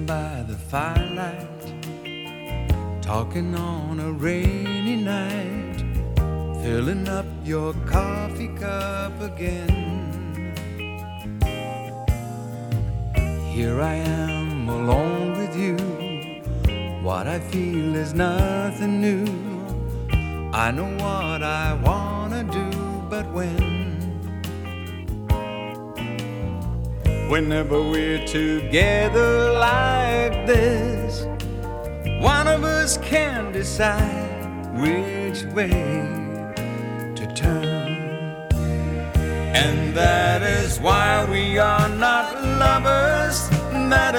sitting by the firelight, talking on a rainy night, filling up your coffee cup again. Here I am alone with you. What I feel is nothing new. I know what I wanna do, but whenever we're together like this, one of us can decide which way to turn. And that is why we are not lovers. That